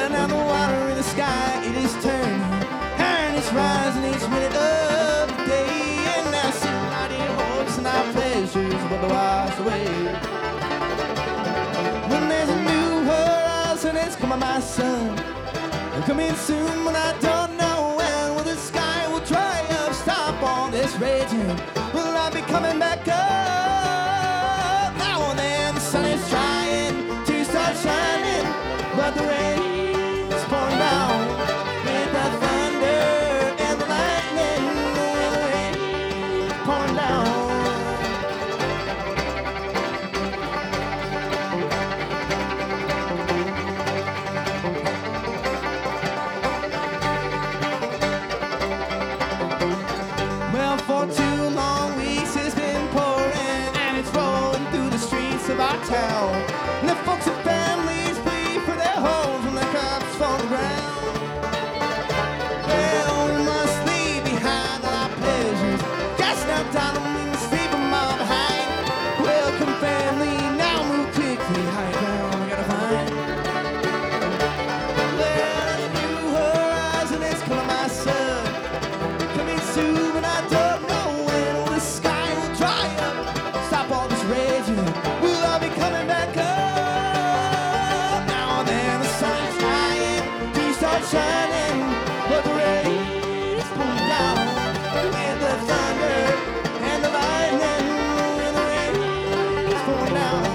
Well, now the water in the sky, it is turning, and it's rising each minute of the day. And now sitting out in hopes and our pleasures will be washed away. When there's a new horizon, it's coming, my son. Coming soon, but I don't know when. Will the sky will dry up, stop all this raging? Will I be coming back up? Now and then the sun is trying to start shining, but the rain is pouring down with the thunder and the lightning. And the rain is pouring down. Well, for 2 long weeks it's been pouring, and it's rolling through the streets of our town. And the folks and families flee for their homes when the cops fall to the ground. Well, we must leave behind all our pleasures, cast out down and we must leave them all behind. Welcome family, now move quickly, high ground we gotta find. Well, a new horizon is coming, my son. Coming soon, but I don't know when. Will the sky will dry up, stop all this raging? Will I be coming back up? Now and then the sun is trying to start shining, but the rain is pouring down with the thunder and the lightning. And the rain is pouring down.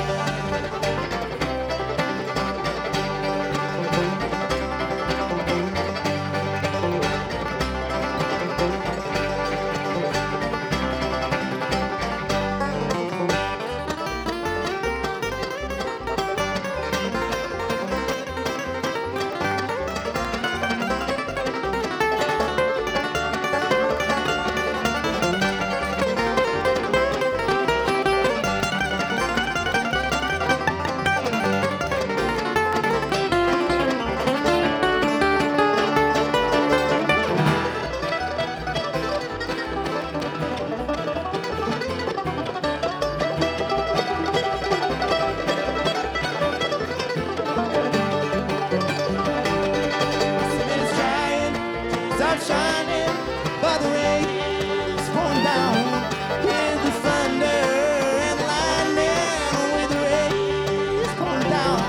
Shining, but the rain is pouring down with the thunder and lightning. With the rain is pouring down.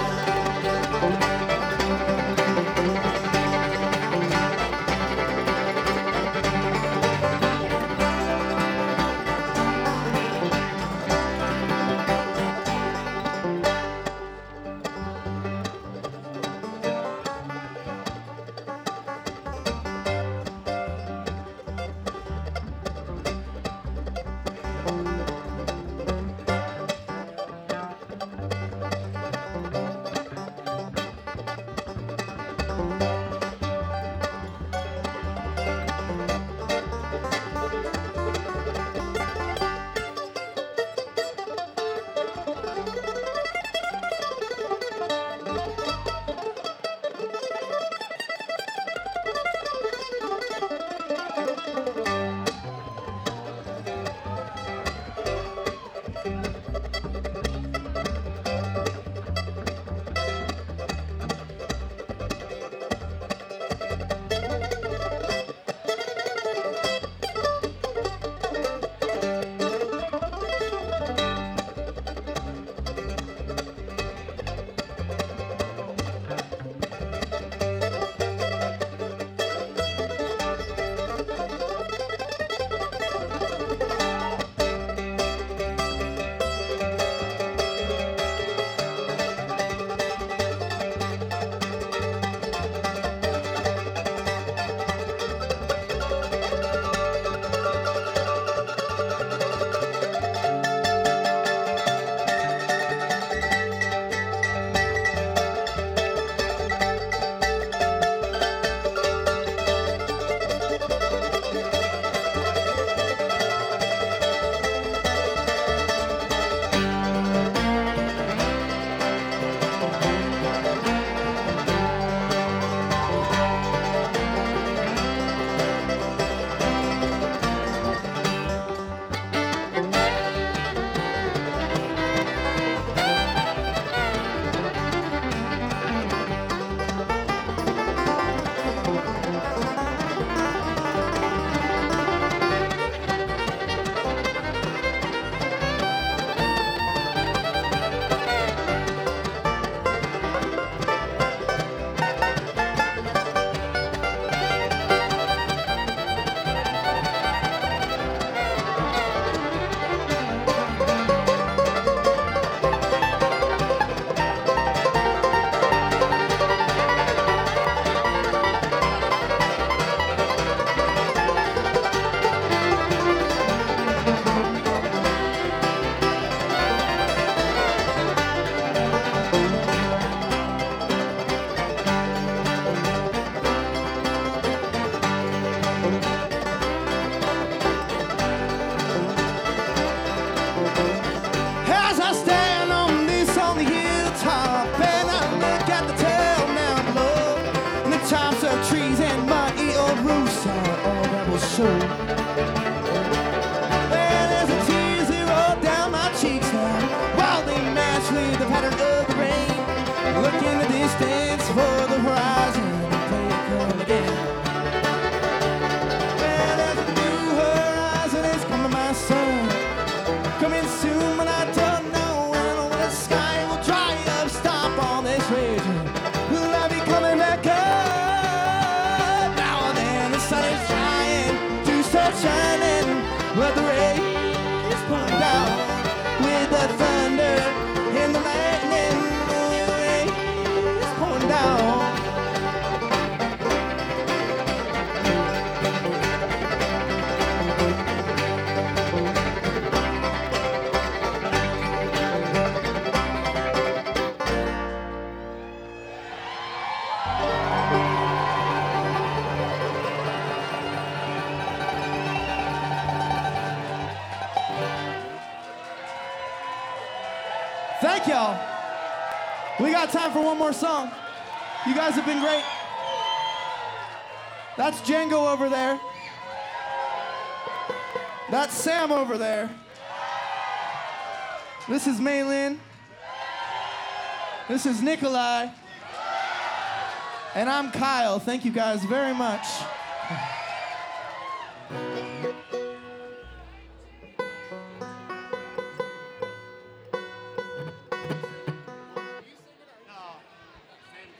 reach for the horizon and play it come again. Well, there's a new horizon, it's coming, my son. Coming soon, but I don't know when. When the sky will dry up, stop all this raging. Will I be coming back up? Now and then the sun is trying to start shining, but the rain is pouring down with the thunder and the lightning. The rain is pouring down. Thank y'all. We got time for one more song. You guys have been great. That's Django over there. That's Sam over there. This is Maylin. This is Nikolai. And I'm Kyle. Thank you guys very much.